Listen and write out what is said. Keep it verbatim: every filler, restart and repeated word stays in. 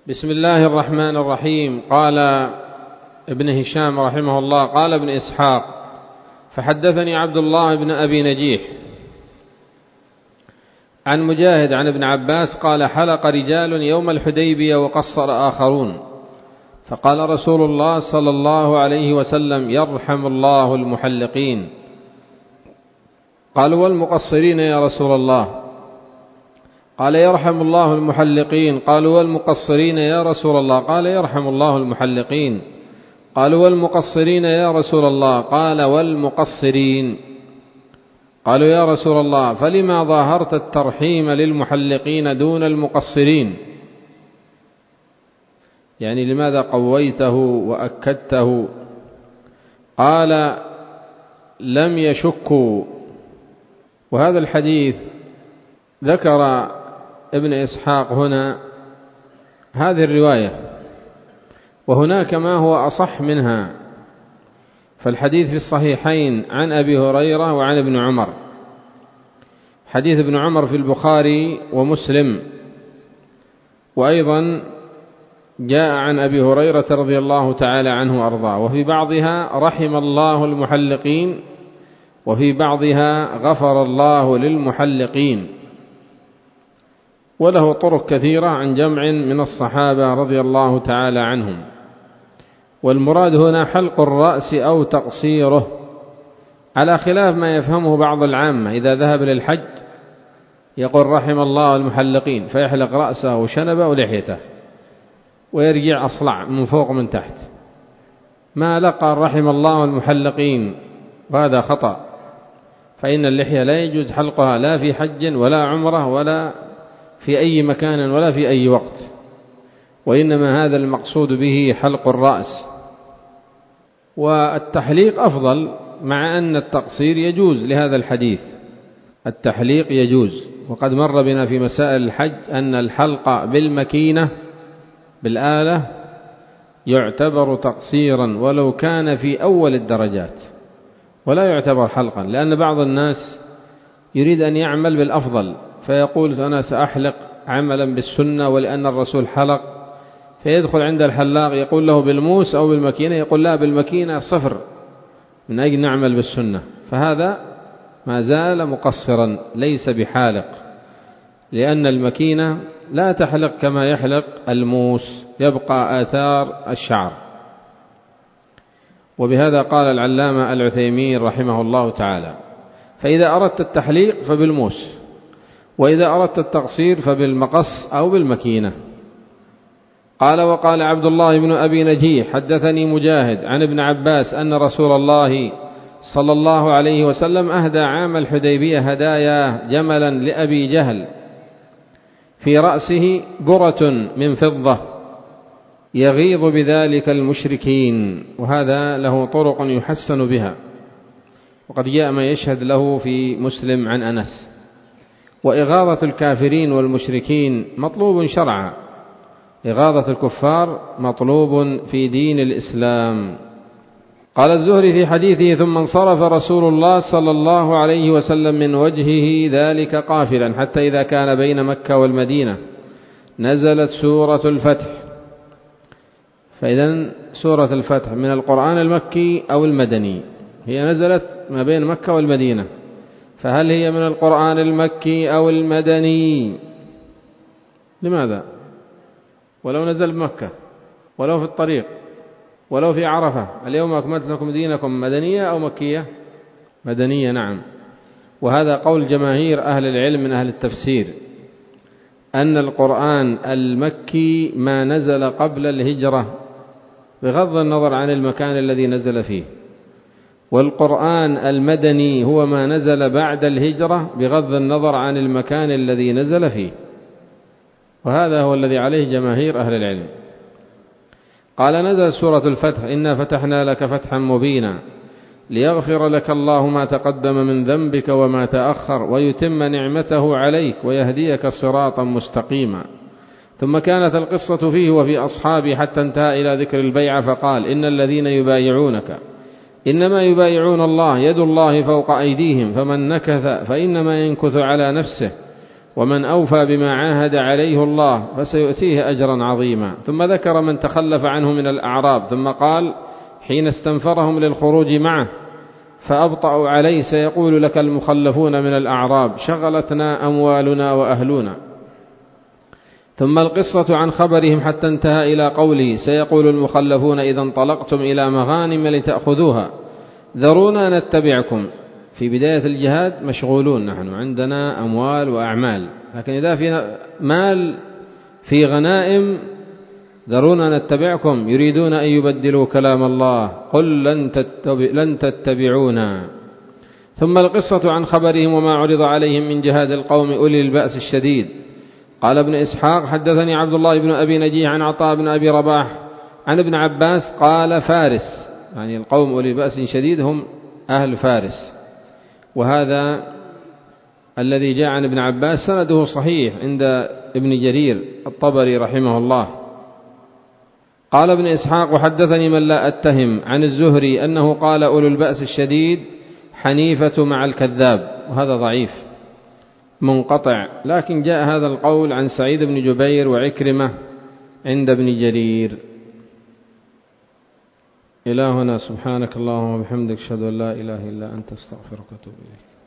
بسم الله الرحمن الرحيم. قال ابن هشام رحمه الله: قال ابن إسحاق: فحدثني عبد الله بن أبي نجيح عن مجاهد عن ابن عباس قال: حلق رجال يوم الحديبية وقصر آخرون، فقال رسول الله صلى الله عليه وسلم: يرحم الله المحلقين. قالوا: والمقصرين يا رسول الله؟ قال: يرحم الله المحلقين. قالوا: والمقصرين يا رسول الله؟ قال: يرحم الله المحلقين. قالوا: والمقصرين يا رسول الله؟ قال: والمقصرين. قالوا: يا رسول الله فلما ظاهرت الترحيم للمحلقين دون المقصرين؟ يعني لماذا قويته وأكدته؟ قال: لم يشكوا. وهذا الحديث ذكر ابن إسحاق هنا هذه الرواية، وهناك ما هو أصح منها. فالحديث في الصحيحين عن أبي هريرة وعن ابن عمر. حديث ابن عمر في البخاري ومسلم، وأيضا جاء عن أبي هريرة رضي الله تعالى عنه وأرضاه، وفي بعضها رحم الله المحلقين، وفي بعضها غفر الله للمحلقين، وله طرق كثيرة عن جمع من الصحابة رضي الله تعالى عنهم. والمراد هنا حلق الرأس أو تقصيره، على خلاف ما يفهمه بعض العامة. إذا ذهب للحج يقول رحم الله المحلقين، فيحلق رأسه وشنبه ولحيته ويرجع أصلع من فوق من تحت، ما لقى رحم الله المحلقين، وهذا خطأ. فإن اللحية لا يجوز حلقها لا في حج ولا عمره ولا في أي مكان ولا في أي وقت، وإنما هذا المقصود به حلق الرأس. والتحليق أفضل، مع أن التقصير يجوز لهذا الحديث. التحليق يجوز، وقد مر بنا في مسائل الحج أن الحلق بالمكينة بالآلة يعتبر تقصيرا ولو كان في أول الدرجات، ولا يعتبر حلقا، لأن بعض الناس يريد أن يعمل بالأفضل، فيقول أنا سأحلق عملا بالسنة ولأن الرسول حلق، فيدخل عند الحلاق يقول له بالموس أو بالمكينة، يقول لا، بالمكينة صفر، من أجل نعمل بالسنة. فهذا ما زال مقصرا ليس بحالق، لأن المكينة لا تحلق كما يحلق الموس، يبقى آثار الشعر. وبهذا قال العلامة العثيمين رحمه الله تعالى: فإذا أردت التحليق فبالموس، وإذا أردت التقصير فبالمقص أو بالمكينة. قال: وقال عبد الله بن أبي نجيح: حدثني مجاهد عن ابن عباس أن رسول الله صلى الله عليه وسلم أهدى عام الحديبية هدايا جملا لأبي جهل في رأسه برة من فضة يغيظ بذلك المشركين، وهذا له طرق يحسن بها، وقد جاء ما يشهد له في مسلم عن أنس. وإغاظة الكافرين والمشركين مطلوب شرعا، إغاظة الكفار مطلوب في دين الإسلام. قال الزهري في حديثه: ثم انصرف رسول الله صلى الله عليه وسلم من وجهه ذلك قافلا، حتى إذا كان بين مكة والمدينة نزلت سورة الفتح. فإذا سورة الفتح من القرآن المكي أو المدني، هي نزلت ما بين مكة والمدينة، فهل هي من القرآن المكي أو المدني؟ لماذا؟ ولو نزل بمكة، ولو في الطريق، ولو في عرفة: اليوم أكملت لكم دينكم، مدنية أو مكية؟ مدنية، نعم. وهذا قول جماهير أهل العلم من أهل التفسير، أن القرآن المكي ما نزل قبل الهجرة بغض النظر عن المكان الذي نزل فيه، والقرآن المدني هو ما نزل بعد الهجرة بغض النظر عن المكان الذي نزل فيه، وهذا هو الذي عليه جماهير أهل العلم. قال: نزل سورة الفتح: إنا فتحنا لك فتحا مبينا ليغفر لك الله ما تقدم من ذنبك وما تأخر ويتم نعمته عليك ويهديك صراطا مستقيما. ثم كانت القصة فيه وفي أصحابه حتى انتهى إلى ذكر البيعة، فقال: إن الذين يبايعونك إنما يبايعون الله، يد الله فوق أيديهم، فمن نكث فإنما ينكث على نفسه، ومن أوفى بما عاهد عليه الله فسيؤتيه أجرا عظيما. ثم ذكر من تخلف عنه من الأعراب، ثم قال حين استنفرهم للخروج معه فأبطأوا عليه سيقول لك المخلفون من الأعراب شغلتنا أموالنا وأهلنا. ثم القصة عن خبرهم حتى انتهى إلى قوله سيقول المخلفون إذا انطلقتم إلى مغانم لتأخذوها ذرونا نتبعكم. في بداية الجهاد مشغولون، نحن عندنا أموال وأعمال، لكن إذا في مال في غنائم ذرونا نتبعكم، يريدون أن يبدلوا كلام الله قل لن, تتبع لن تتبعونا. ثم القصة عن خبرهم وما عرض عليهم من جهاد القوم أولي البأس الشديد. قال ابن إسحاق حدثني عبد الله بن أبي نجيح عن عطاء بن أبي رباح عن ابن عباس قال فارس، يعني القوم أولي بأس شديد هم أهل فارس، وهذا الذي جاء عن ابن عباس سنده صحيح عند ابن جرير الطبري رحمه الله. قال ابن إسحاق وحدثني من لا أتهم عن الزهري أنه قال أولو البأس الشديد حنيفة مع الكذاب، وهذا ضعيف منقطع، لكن جاء هذا القول عن سعيد بن جبير وعكرمة عند ابن جرير. إلى هنا سبحانك اللهم وبحمدك أشهد أن لا إله إلا أنت استغفرك وأتوب إليك.